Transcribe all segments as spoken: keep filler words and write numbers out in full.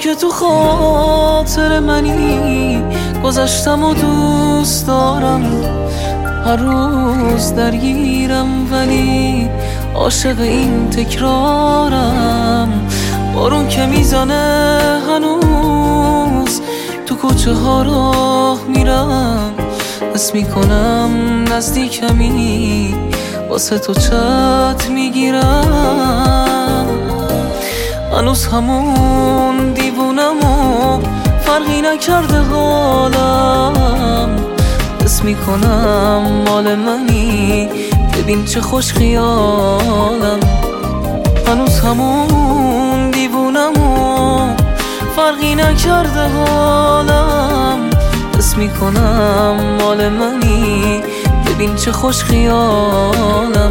که تو خاطر منی، گذشتم و دوست دارم، هر روز درگیرم ولی عاشق این تکرارم. بارون که میزنه هنوز تو کوچه ها راه میرم، حس میکنم نزدیکمی، واسه تو چت میگیرم. هنوز همون دیوونم و فرقی نکرده حالم، حس میکنم مال منی، ببین چه خوش خیالم. هنوز همون دیوونم و فرقی نکرده حالم، حس میکنم مال منی، ببین چه خوش خیالم.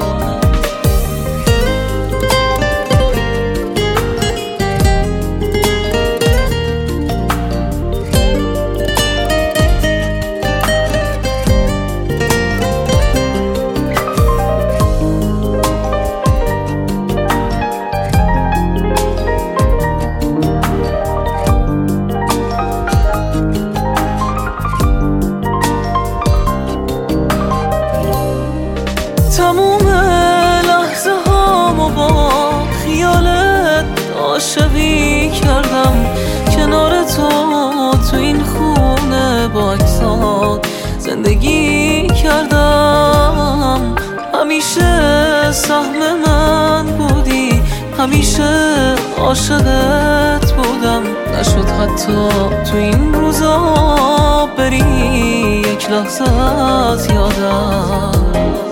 تموم لحظه هامو با خیالت عاشقی کردم، کنار تو تو این خونه با عکسات زندگی کردم. همیشه سهم من بودی، همیشه عاشقت بودم، نشد حتی تو این روزا بری یک لحظه از یادم.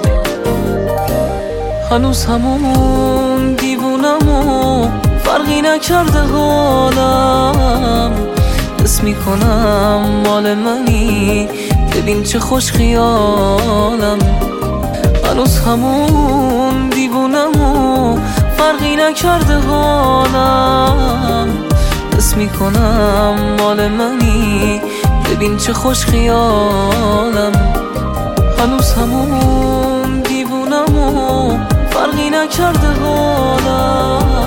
هنوز همون دیوونم و فرقی نکرده حالم، حس میکنم مال منی، ببین چه خوش خیالم. هنوز همون دیوونم و فرقی نکرده حالم، حس میکنم مال منی، ببین چه خوش خیالم. هنوز همون دیوونم و فرقی نکرده حالم،